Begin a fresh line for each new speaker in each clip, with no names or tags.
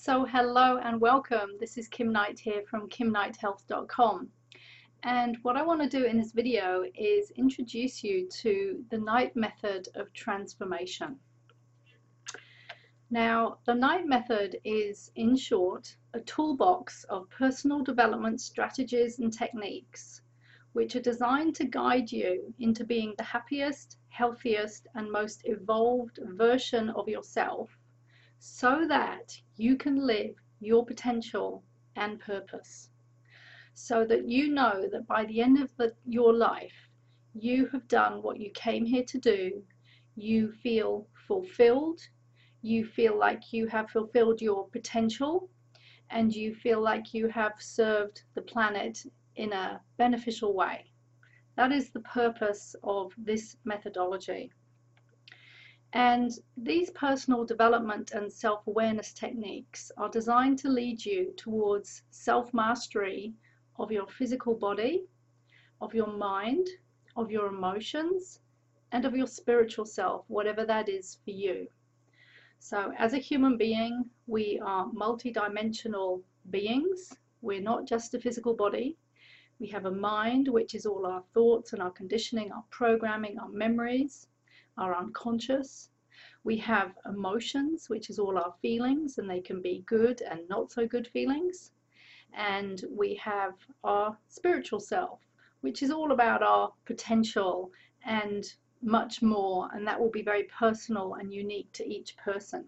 So hello and welcome. This is Kim Knight here from kimknighthealth.com, and what I want to do in this video is introduce you to the Knight method of transformation. Now, the Knight method is, in short, a toolbox of personal development strategies and techniques which are designed to guide you into being the happiest, healthiest and most evolved version of yourself, so that you can live your potential and purpose, so that you know that by the end of your life you have done what you came here to do. You feel fulfilled, you feel like you have fulfilled your potential, and you feel like you have served the planet in a beneficial way. That is the purpose of this methodology. And these personal development and self-awareness techniques are designed to lead you towards self-mastery of your physical body, of your mind, of your emotions, and of your spiritual self, whatever that is for you. So as a human being, we are multidimensional beings. We're not just a physical body. We have a mind, which is all our thoughts and our conditioning, our programming, our memories, our unconscious. We have emotions, which is all our feelings, and they can be good and not so good feelings. And we have our spiritual self, which is all about our potential and much more, and that will be very personal and unique to each person.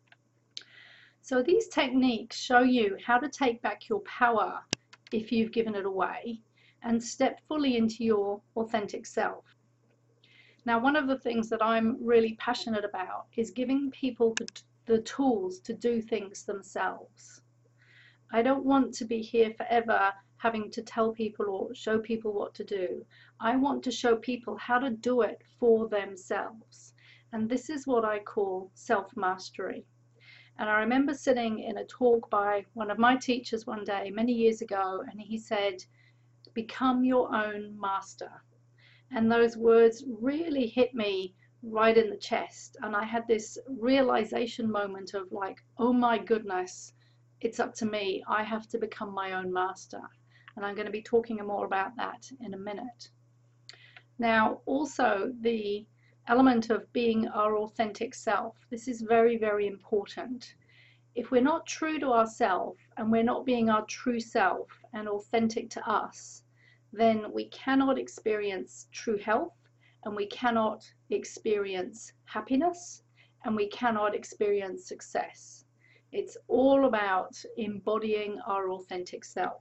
So these techniques show you how to take back your power if you've given it away and step fully into your authentic self. Now, one of the things that I'm really passionate about is giving people the tools to do things themselves. I don't want to be here forever having to tell people or show people what to do. I want to show people how to do it for themselves. And this is what I call self-mastery. And I remember sitting in a talk by one of my teachers one day many years ago, and he said, "Become your own master." And those words really hit me right in the chest. And I had this realization moment of like, oh my goodness, it's up to me. I have to become my own master. And I'm going to be talking more about that in a minute. Now, also the element of being our authentic self. This is very, very important. If we're not true to ourselves and we're not being our true self and authentic to us, then we cannot experience true health, and we cannot experience happiness, and we cannot experience success. It's all about embodying our authentic self,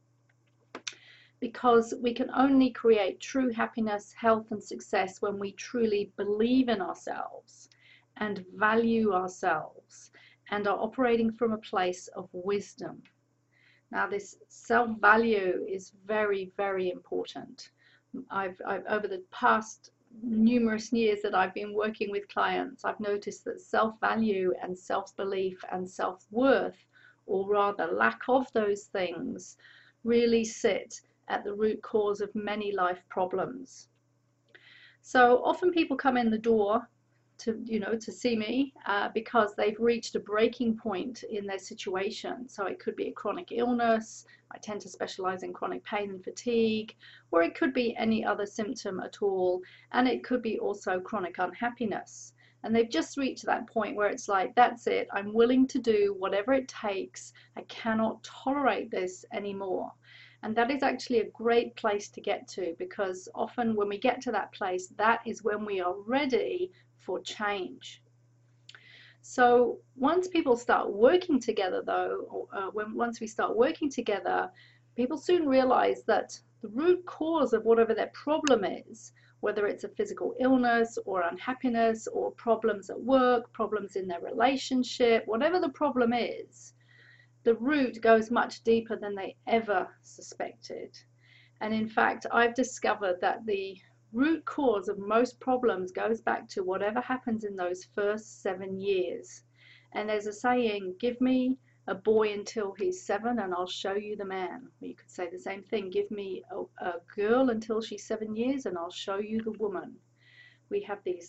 because we can only create true happiness, health and success when we truly believe in ourselves and value ourselves and are operating from a place of wisdom. Now, this self-value is very, very important. I've over the past numerous years that I've been working with clients, I've noticed that self-value and self-belief and self-worth, or rather lack of those things, really sit at the root cause of many life problems. So often people come in the door to see me because they've reached a breaking point in their situation. So it could be a chronic illness. I tend to specialize in chronic pain and fatigue, or it could be any other symptom at all, and it could be also chronic unhappiness. And they've just reached that point where it's like, that's it, I'm willing to do whatever it takes. I cannot tolerate this anymore. And that is actually a great place to get to, because often when we get to that place, that is when we are ready for change. So once people start working together though, once we start working together, people soon realize that the root cause of whatever their problem is, whether it's a physical illness or unhappiness or problems at work, problems in their relationship, whatever the problem is, the root goes much deeper than they ever suspected. And in fact, I've discovered that the root cause of most problems goes back to whatever happens in those first 7 years. And there's a saying, give me a boy until he's 7 and I'll show you the man. Or you could say the same thing, give me a girl until she's 7 years and I'll show you the woman. We have these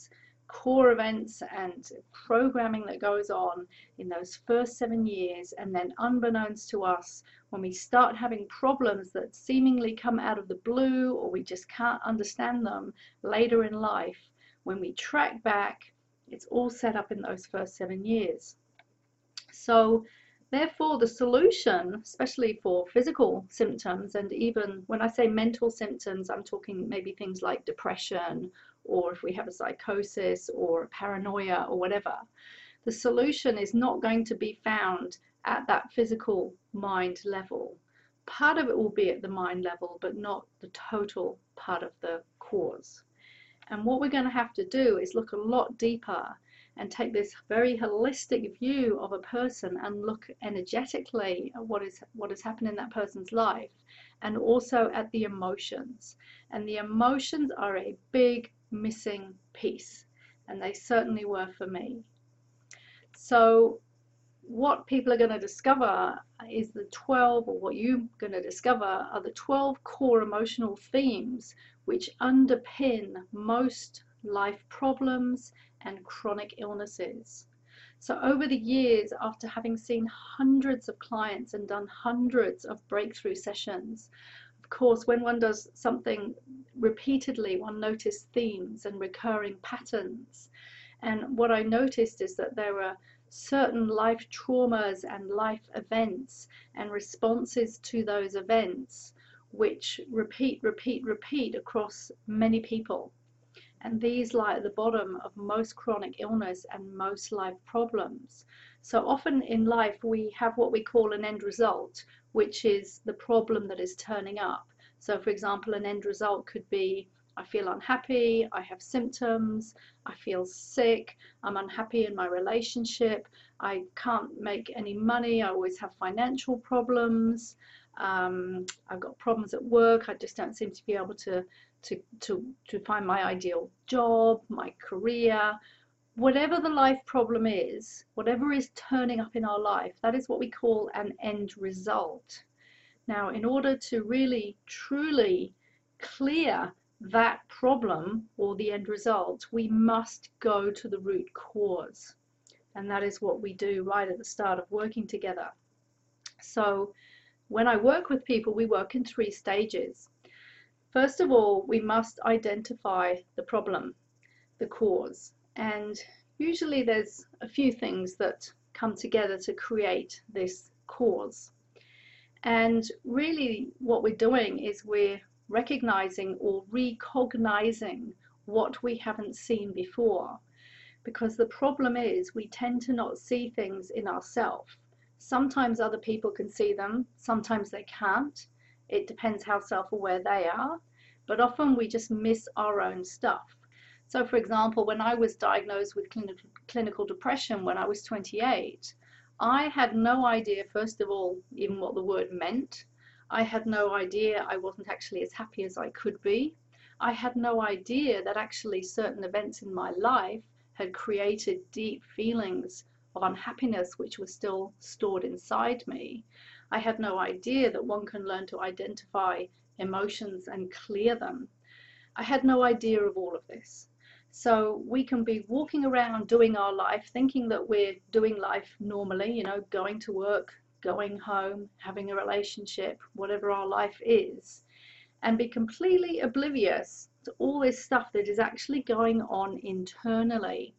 core events and programming that goes on in those first 7 years, and then unbeknownst to us, when we start having problems that seemingly come out of the blue or we just can't understand them later in life, when we track back, it's all set up in those first 7 years. So therefore, the solution, especially for physical symptoms, and even when I say mental symptoms, I'm talking maybe things like depression, or if we have a psychosis or a paranoia or whatever, the solution is not going to be found at that physical mind level. Part of it will be at the mind level, but not the total part of the cause. And what we're going to have to do is look a lot deeper and take this very holistic view of a person and look energetically at what is happening in that person's life, and also at the emotions. And the emotions are a big missing piece, and they certainly were for me. So what people are going to discover is the 12, or what you're going to discover are the 12 core emotional themes which underpin most life problems and chronic illnesses. So over the years, after having seen hundreds of clients and done hundreds of breakthrough sessions, of course, when one does something repeatedly, one notices themes and recurring patterns. And what I noticed is that there are certain life traumas and life events and responses to those events which repeat across many people. And these lie at the bottom of most chronic illness and most life problems. So often in life we have what we call an end result, which is the problem that is turning up. So for example, an end result could be, I feel unhappy, I have symptoms, I feel sick, I'm unhappy in my relationship, I can't make any money, I always have financial problems, I've got problems at work, I just don't seem to be able to find my ideal job, my career. Whatever the life problem is, whatever is turning up in our life, that is what we call an end result. Now, in order to really truly clear that problem or the end result, we must go to the root cause. And that is what we do right at the start of working together. So when I work with people, we work in 3 stages. First of all, we must identify the problem, the cause. And usually there's a few things that come together to create this cause. And really what we're doing is we're recognizing or recognizing what we haven't seen before. Because the problem is we tend to not see things in ourselves. Sometimes other people can see them, sometimes they can't. It depends how self-aware they are, but often we just miss our own stuff. So for example, when I was diagnosed with clinical depression when I was 28, I had no idea, first of all, even what the word meant. I had no idea I wasn't actually as happy as I could be. I had no idea that actually certain events in my life had created deep feelings of unhappiness which were still stored inside me. I had no idea that one can learn to identify emotions and clear them. I had no idea of all of this. So we can be walking around doing our life, thinking that we're doing life normally, you know, going to work, going home, having a relationship, whatever our life is, and be completely oblivious to all this stuff that is actually going on internally,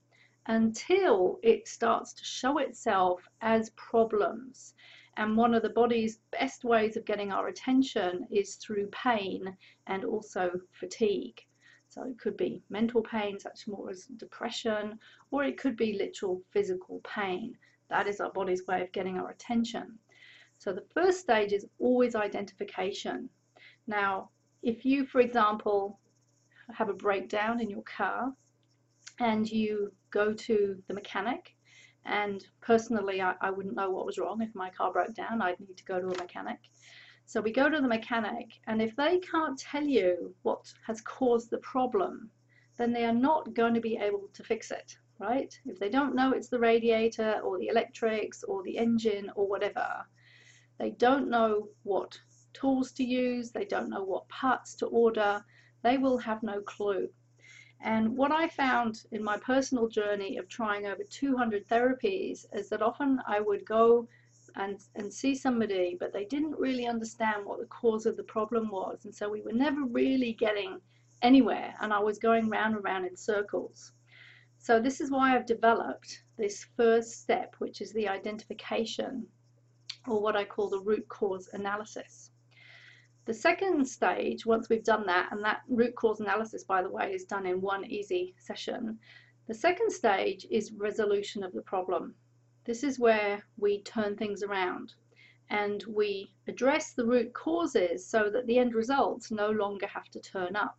until it starts to show itself as problems. And one of the body's best ways of getting our attention is through pain and also fatigue. So it could be mental pain, such more as depression, or it could be literal physical pain. That is our body's way of getting our attention. So the first stage is always identification. Now, if you, for example, have a breakdown in your car and you go to the mechanic, and personally I wouldn't know what was wrong. If my car broke down, I'd need to go to a mechanic. So we go to the mechanic, and if they can't tell you what has caused the problem, then they are not going to be able to fix it, right? If they don't know it's the radiator or the electrics or the engine or whatever, they don't know what tools to use, they don't know what parts to order, they will have no clue. And what I found in my personal journey of trying over 200 therapies is that often I would go and see somebody, but they didn't really understand what the cause of the problem was. And so we were never really getting anywhere, and I was going round and round in circles. So this is why I've developed this first step, which is the identification, or what I call the root cause analysis. The second stage, once we've done that, and that root cause analysis, by the way, is done in one easy session, the second stage is resolution of the problem. This is where we turn things around and we address the root causes so that the end results no longer have to turn up.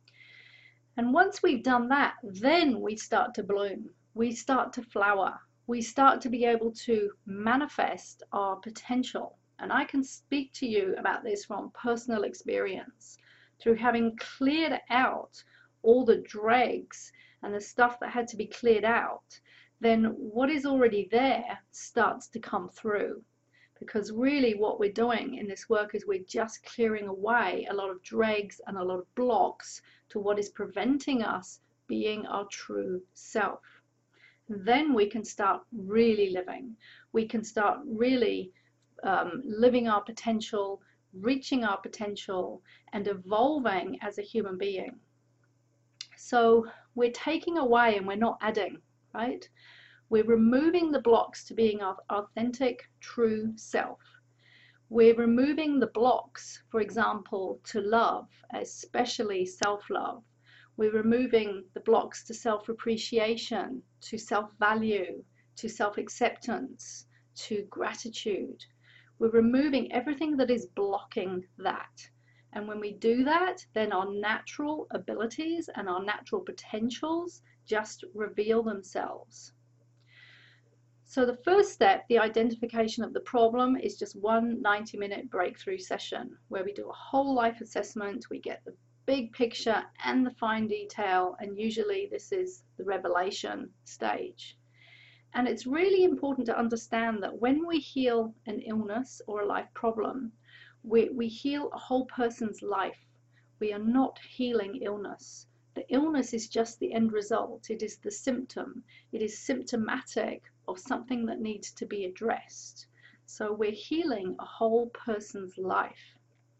And once we've done that, then we start to bloom, we start to flower, we start to be able to manifest our potential. And I can speak to you about this from personal experience, through having cleared out all the dregs and the stuff that had to be cleared out. Then what is already there starts to come through. Because really what we're doing in this work is we're just clearing away a lot of dregs and a lot of blocks to what is preventing us being our true self. Then we can start really living. We can start really living our potential, reaching our potential, and evolving as a human being. So we're taking away and we're not adding, right? We're removing the blocks to being our authentic, true self. We're removing the blocks, for example, to love, especially self-love. We're removing the blocks to self-appreciation, to self-value, to self-acceptance, to gratitude. We're removing everything that is blocking that. And when we do that, then our natural abilities and our natural potentials just reveal themselves. So the first step, the identification of the problem, is just one 90-minute breakthrough session where we do a whole life assessment. We get the big picture and the fine detail, and usually this is the revelation stage. And it's really important to understand that when we heal an illness or a life problem, we heal a whole person's life. We are not healing illness. The illness is just the end result. It is the symptom. It is symptomatic of something that needs to be addressed. So we're healing a whole person's life.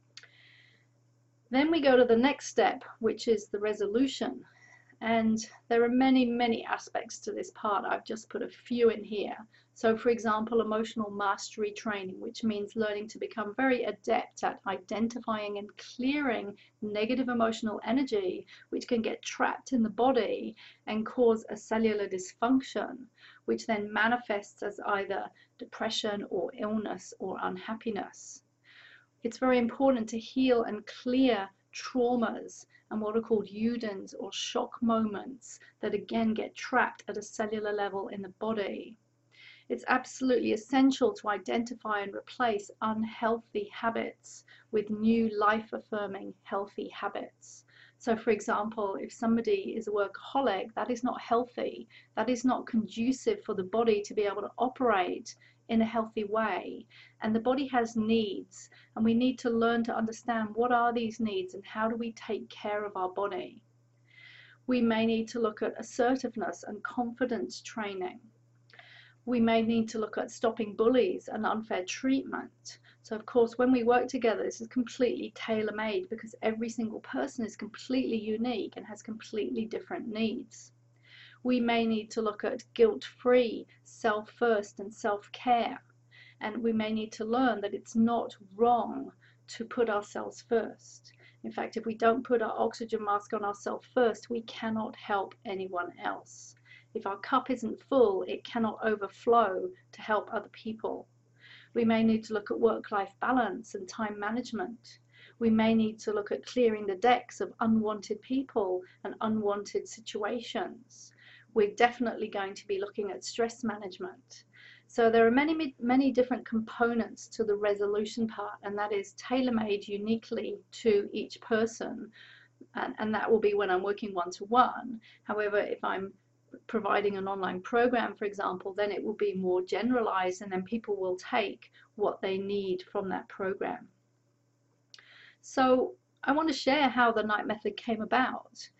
Then we go to the next step, which is the resolution. And there are many, many aspects to this part. I've just put a few in here. So for example, emotional mastery training, which means learning to become very adept at identifying and clearing negative emotional energy, which can get trapped in the body and cause a cellular dysfunction, which then manifests as either depression or illness or unhappiness. It's very important to heal and clear traumas and what are called Udins or shock moments that again get trapped at a cellular level in the body. It's absolutely essential to identify and replace unhealthy habits with new life-affirming healthy habits. So for example, if somebody is a workaholic, that is not healthy. That is not conducive for the body to be able to operate in a healthy way. And the body has needs, and we need to learn to understand what are these needs and how do we take care of our body. We may need to look at assertiveness and confidence training. We may need to look at stopping bullies and unfair treatment. So of course, when we work together, this is completely tailor-made because every single person is completely unique and has completely different needs. We may need to look at guilt-free, self-first and self-care. And we may need to learn that it's not wrong to put ourselves first. In fact, if we don't put our oxygen mask on ourselves first, we cannot help anyone else. If our cup isn't full, it cannot overflow to help other people. We may need to look at work-life balance and time management. We may need to look at clearing the decks of unwanted people and unwanted situations. We're definitely going to be looking at stress management. So there are many, many different components to the resolution part, and that is tailor-made uniquely to each person. And that will be when I'm working one-to-one. However, if I'm providing an online program, for example, then it will be more generalized, and then people will take what they need from that program. So I want to share how the Night Method came about.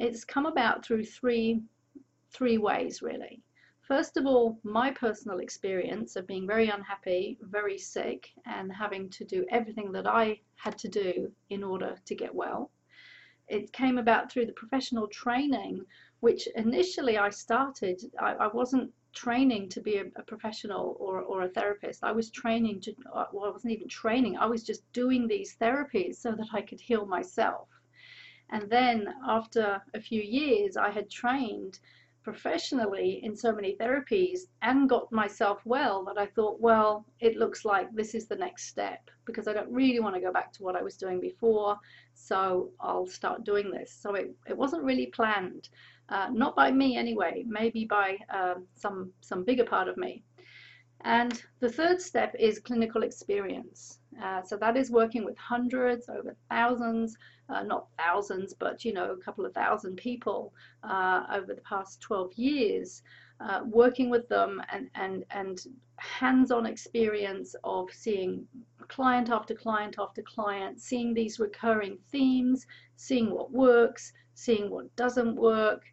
it's come about through three ways, really. First of all, my personal experience of being very unhappy, very sick, and having to do everything that I had to do in order to get well. It came about through the professional training, which initially I started. I wasn't training to be a professional or a therapist. I was training to, well, I wasn't even training. I was just doing these therapies so that I could heal myself. And then after a few years, I had trained professionally in so many therapies and got myself well that I thought, well, it looks like this is the next step, because I don't really want to go back to what I was doing before, so I'll start doing this. So it wasn't really planned, not by me anyway, maybe by some bigger part of me. And the third step is clinical experience. So that is working with hundreds, over thousands, not thousands, but a couple of thousand people over the past 12 years, working with them and hands-on experience of seeing client after client after client, seeing these recurring themes, seeing what works, seeing what doesn't work.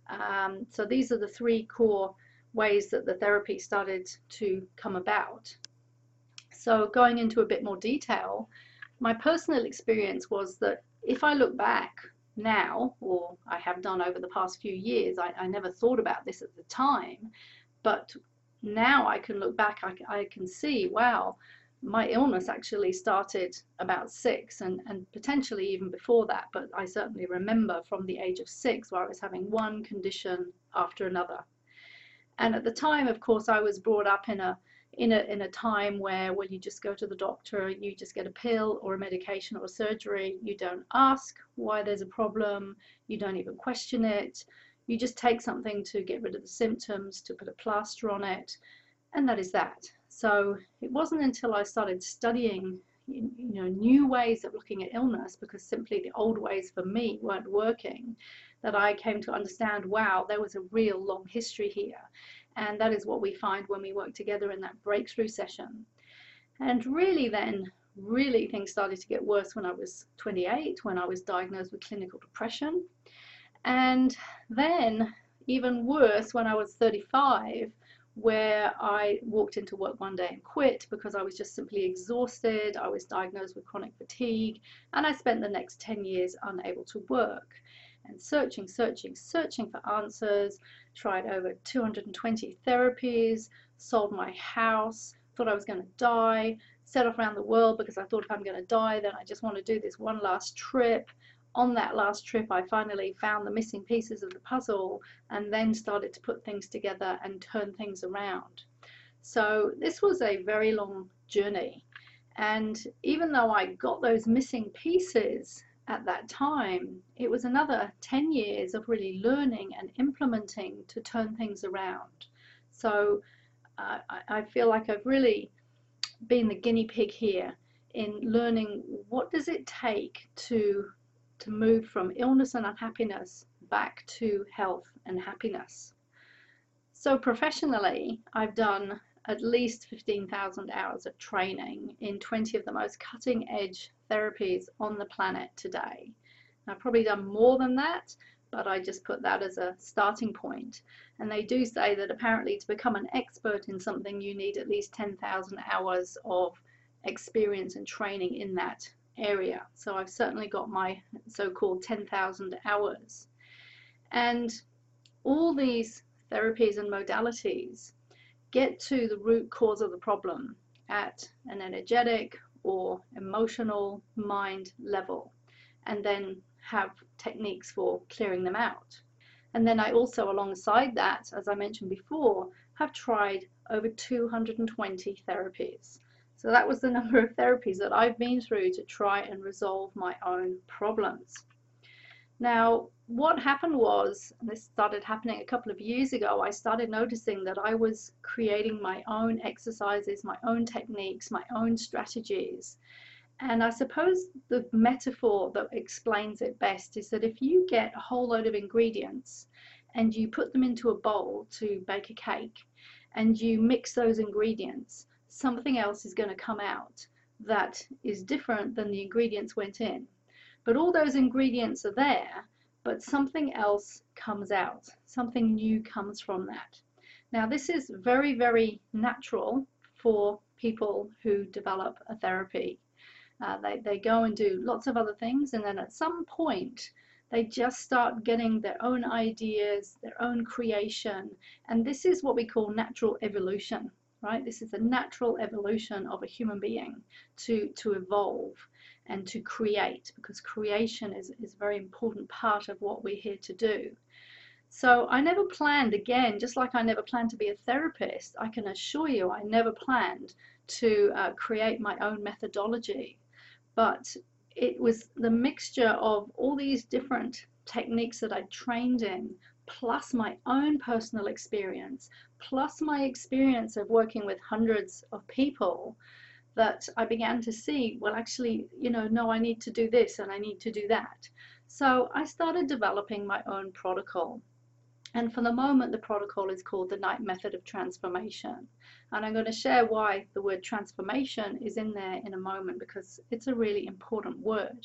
So these are the three core ways that the therapy started to come about. So going into a bit more detail, my personal experience was that if I look back now, or I have done over the past few years, I never thought about this at the time, but now I can look back, I can see, wow, my illness actually started about 6 and potentially even before that, but I certainly remember from the age of 6 where I was having one condition after another. And at the time, of course, I was brought up in a time where, well, you just go to the doctor, you just get a pill or a medication or a surgery. You don't ask why there's a problem. You don't even question it. You just take something to get rid of the symptoms, to put a plaster on it, and that is that. So it wasn't until I started studying new ways of looking at illness, because simply the old ways for me weren't working, that I came to understand, wow, there was a real long history here. And that is what we find when we work together in that breakthrough session. And really things started to get worse when I was 28, when I was diagnosed with clinical depression. And then even worse when I was 35, where I walked into work one day and quit because I was just simply exhausted. I was diagnosed with chronic fatigue, and I spent the next 10 years unable to work and searching for answers, tried over 220 therapies, sold my house, thought I was going to die, set off around the world because I thought if I'm going to die, then I just want to do this one last trip. On that last trip, I finally found the missing pieces of the puzzle and then started to put things together and turn things around. So this was a very long journey. And even though I got those missing pieces at that time, it was another 10 years of really learning and implementing to turn things around. So I feel like I've really been the guinea pig here in learning what does it take to move from illness and unhappiness back to health and happiness. So professionally, I've done at least 15,000 hours of training in 20 of the most cutting edge therapies on the planet today. I've probably done more than that, but I just put that as a starting point. And they do say that apparently to become an expert in something, you need at least 10,000 hours of experience and training in that area. So I've certainly got my so-called 10,000 hours. And all these therapies and modalities get to the root cause of the problem at an energetic or emotional mind level, and then have techniques for clearing them out. And then I also, alongside that, as I mentioned before, have tried over 220 therapies. So that was the number of therapies that I've been through to try and resolve my own problems. Now, what happened was, and this started happening a couple of years ago, I started noticing that I was creating my own exercises, my own techniques, my own strategies. And I suppose the metaphor that explains it best is that if you get a whole load of ingredients and you put them into a bowl to bake a cake and you mix those ingredients, something else is going to come out that is different than the ingredients went in. But all those ingredients are there, but something else comes out, something new comes from that. Now, this is very, very natural for people who develop a therapy. They go and do lots of other things, and then at some point, they just start getting their own ideas, their own creation, and this is what we call natural evolution, right? This is the natural evolution of a human being to evolve and to create, because creation is a very important part of what we're here to do. So I never planned, again, just like I never planned to be a therapist, I can assure you I never planned to create my own methodology. But it was the mixture of all these different techniques that I trained in, plus my own personal experience, plus my experience of working with hundreds of people, that I began to see, well, actually, no, I need to do this and I need to do that. So I started developing my own protocol. And for the moment, the protocol is called the Knight Method of Transformation. And I'm going to share why the word transformation is in there in a moment, because it's a really important word.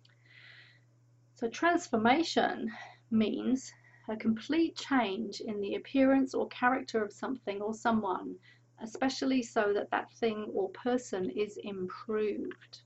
So transformation means a complete change in the appearance or character of something or someone, especially so that that thing or person is improved.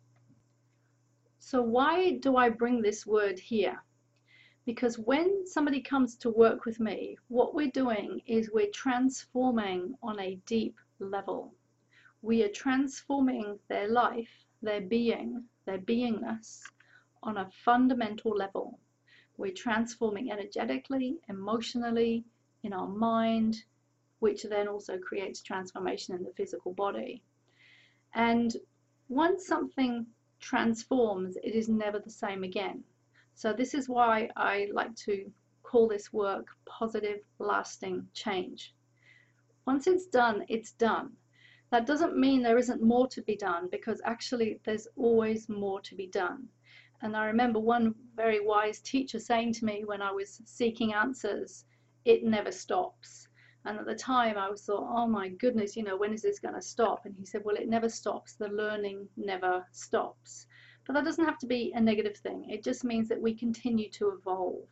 So why do I bring this word here? Because when somebody comes to work with me, what we're doing is we're transforming on a deep level. We are transforming their life, their being, their beingness on a fundamental level. We're transforming energetically, emotionally, in our mind, which then also creates transformation in the physical body. And once something transforms, it is never the same again. So this is why I like to call this work positive, lasting change. Once it's done, it's done. That doesn't mean there isn't more to be done, because actually there's always more to be done. And I remember one very wise teacher saying to me when I was seeking answers, it never stops. And at the time I was thought, oh my goodness, when is this going to stop? And he said, well, it never stops. The learning never stops. But that doesn't have to be a negative thing. It just means that we continue to evolve.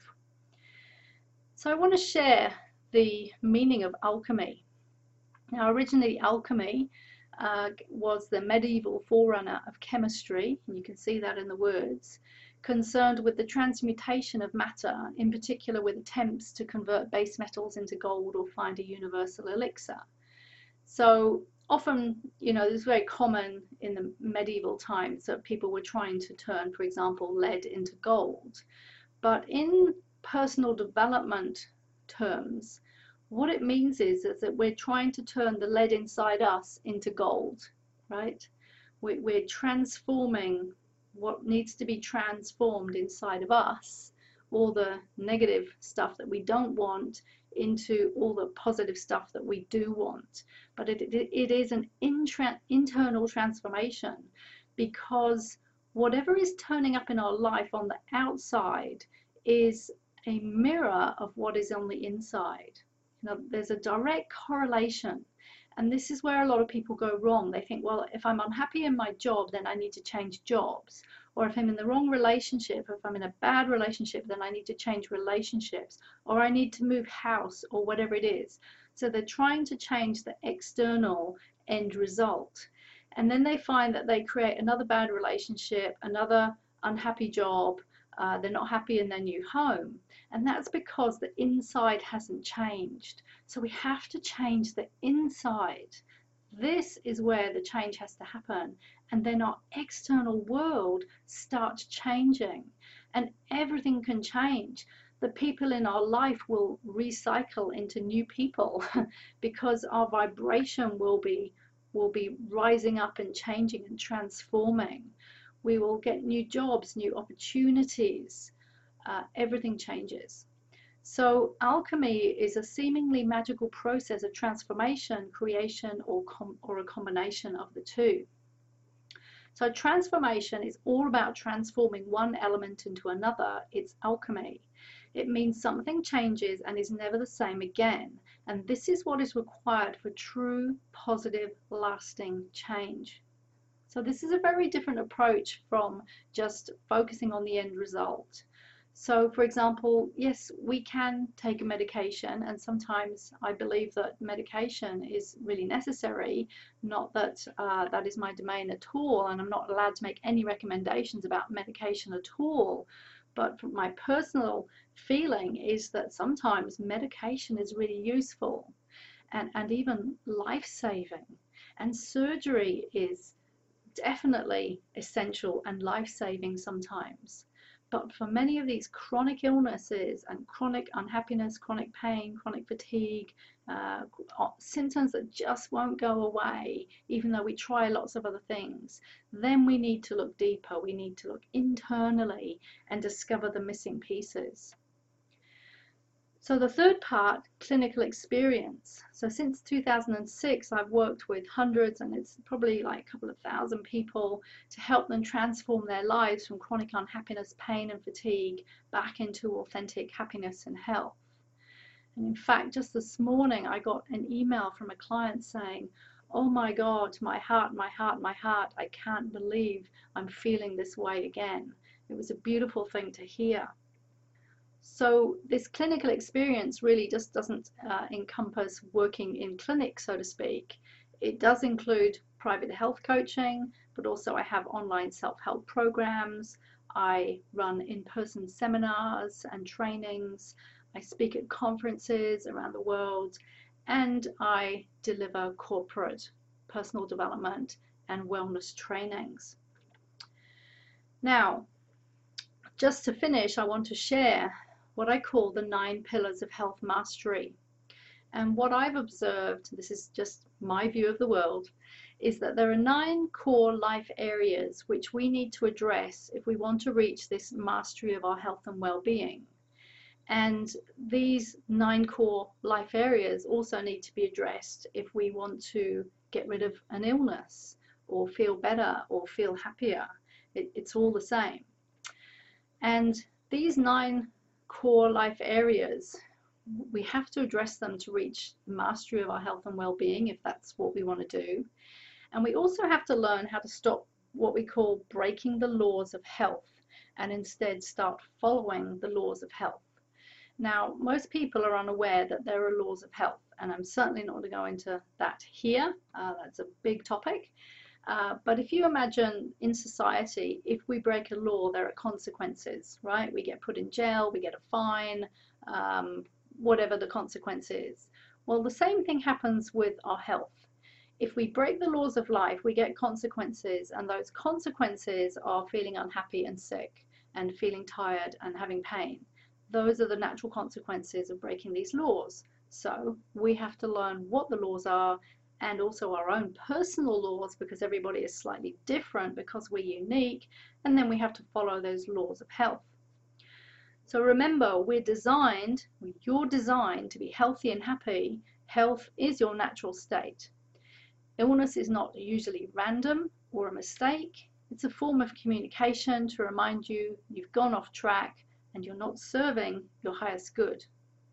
So I want to share the meaning of alchemy. Now, originally alchemy was the medieval forerunner of chemistry, and you can see that in the words, concerned with the transmutation of matter, in particular with attempts to convert base metals into gold or find a universal elixir. So often, this is very common in the medieval times, that people were trying to turn, for example, lead into gold. But in personal development terms, what it means is that we're trying to turn the lead inside us into gold, right? We're transforming what needs to be transformed inside of us, all the negative stuff that we don't want, into all the positive stuff that we do want. But it is an internal transformation, because whatever is turning up in our life on the outside is a mirror of what is on the inside. There's a direct correlation, and this is where a lot of people go wrong. They think, well, if I'm unhappy in my job, then I need to change jobs. Or if I'm in the wrong relationship, if I'm in a bad relationship, then I need to change relationships, or I need to move house, or whatever it is. So they're trying to change the external end result. And then they find that they create another bad relationship, another unhappy job, they're not happy in their new home. And that's because the inside hasn't changed. So we have to change the inside. This is where the change has to happen. And then our external world starts changing, and everything can change. The people in our life will recycle into new people because our vibration will be rising up and changing and transforming. We will get new jobs, new opportunities. Everything changes. So alchemy is a seemingly magical process of transformation, creation, or a combination of the two. So transformation is all about transforming one element into another. It's alchemy. It means something changes and is never the same again. And this is what is required for true, positive, lasting change. So this is a very different approach from just focusing on the end result. So, for example, yes, we can take a medication, and sometimes I believe that medication is really necessary. Not that that is my domain at all, and I'm not allowed to make any recommendations about medication at all. But my personal feeling is that sometimes medication is really useful and even life-saving. And surgery is definitely essential and life-saving sometimes. But for many of these chronic illnesses and chronic unhappiness, chronic pain, chronic fatigue, symptoms that just won't go away, even though we try lots of other things, then we need to look deeper. We need to look internally and discover the missing pieces. So the third part, clinical experience. So since 2006, I've worked with hundreds, and it's probably like a couple of thousand people, to help them transform their lives from chronic unhappiness, pain, and fatigue back into authentic happiness and health. And in fact, just this morning, I got an email from a client saying, "Oh my God, my heart, my heart, my heart, I can't believe I'm feeling this way again." It was a beautiful thing to hear. So this clinical experience really just doesn't encompass working in clinic, so to speak. It does include private health coaching, but also I have online self-help programs. I run in-person seminars and trainings. I speak at conferences around the world, and I deliver corporate personal development and wellness trainings. Now, just to finish, I want to share what I call the 9 pillars of health mastery. And what I've observed, this is just my view of the world, is that there are 9 core life areas which we need to address if we want to reach this mastery of our health and well-being. And these 9 core life areas also need to be addressed if we want to get rid of an illness or feel better or feel happier. It's all the same. And these 9 core life areas, we have to address them to reach the mastery of our health and well-being, if that's what we want to do. And we also have to learn how to stop what we call breaking the laws of health and instead start following the laws of health. Now, most people are unaware that there are laws of health, and I'm certainly not going to go into that here. That's a big topic. But if you imagine in society, if we break a law, there are consequences, right? We get put in jail, we get a fine, whatever the consequence is. Well, the same thing happens with our health. If we break the laws of life, we get consequences, and those consequences are feeling unhappy and sick and feeling tired and having pain. Those are the natural consequences of breaking these laws. So we have to learn what the laws are, and also our own personal laws, because everybody is slightly different because we're unique, and then we have to follow those laws of health. So remember, you're designed to be healthy and happy. Health is your natural state. Illness is not usually random or a mistake. It's a form of communication to remind you you've gone off track and you're not serving your highest good.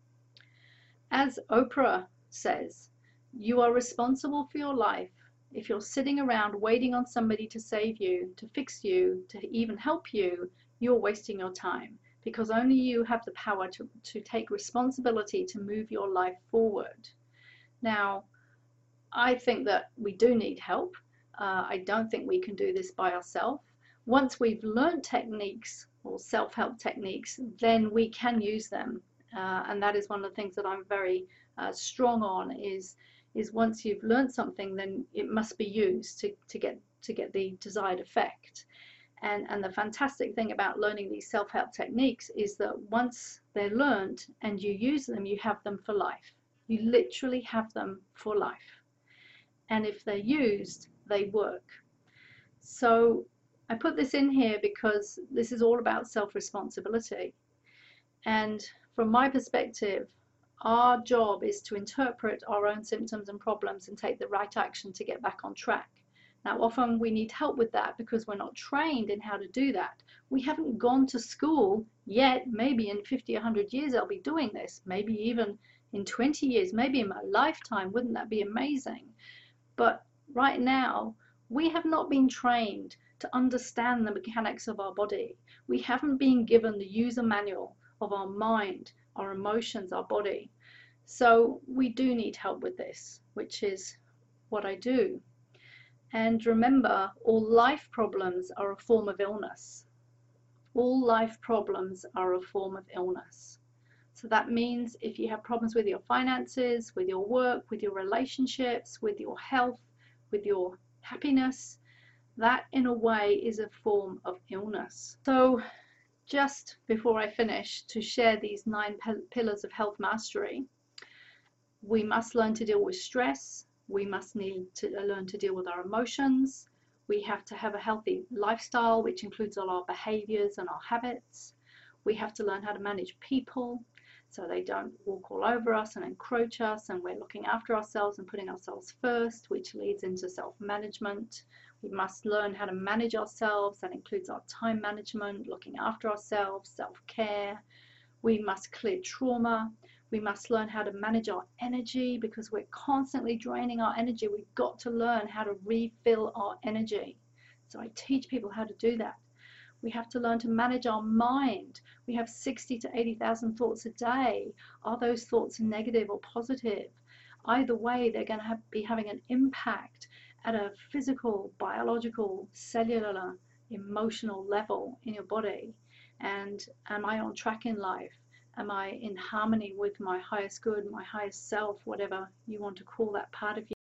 As Oprah says, you are responsible for your life. If you're sitting around waiting on somebody to save you, to fix you, to even help you, you're wasting your time, because only you have the power to take responsibility to move your life forward. Now, I think that we do need help. I don't think we can do this by ourselves. Once we've learned techniques or self-help techniques, then we can use them. And that is one of the things that I'm very strong on, is once you've learned something, then it must be used to get the desired effect. And the fantastic thing about learning these self-help techniques is that once they're learned and you use them, you have them for life. You literally have them for life. And if they're used, they work. So I put this in here because this is all about self-responsibility. And from my perspective, our job is to interpret our own symptoms and problems and take the right action to get back on track. Now, often we need help with that because we're not trained in how to do that. We haven't gone to school yet. Maybe in 50, 100 years I'll be doing this. Maybe even in 20 years, maybe in my lifetime. Wouldn't that be amazing? But right now, We have not been trained to understand the mechanics of our body. We haven't been given the user manual of our mind, our emotions, our body. So we do need help with this, which is what I do. And remember, all life problems are a form of illness. All life problems are a form of illness. So that means if you have problems with your finances, with your work, with your relationships, with your health, with your happiness, that in a way is a form of illness. So just before I finish, to share these 9 pillars of health mastery, we must learn to deal with stress. We must need to learn to deal with our emotions. We have to have a healthy lifestyle, which includes all our behaviors and our habits. We have to learn how to manage people so they don't walk all over us and encroach us, and we're looking after ourselves and putting ourselves first, which leads into self-management. We must learn how to manage ourselves. That includes our time management, looking after ourselves, self-care. We must clear trauma. We must learn how to manage our energy because we're constantly draining our energy. We've got to learn how to refill our energy. So I teach people how to do that. We have to learn to manage our mind. We have 60 to 80,000 thoughts a day. Are those thoughts negative or positive? Either way, they're going to be having an impact at a physical, biological, cellular, emotional level in your body. And am I on track in life? Am I in harmony with my highest good, my highest self, whatever you want to call that part of you?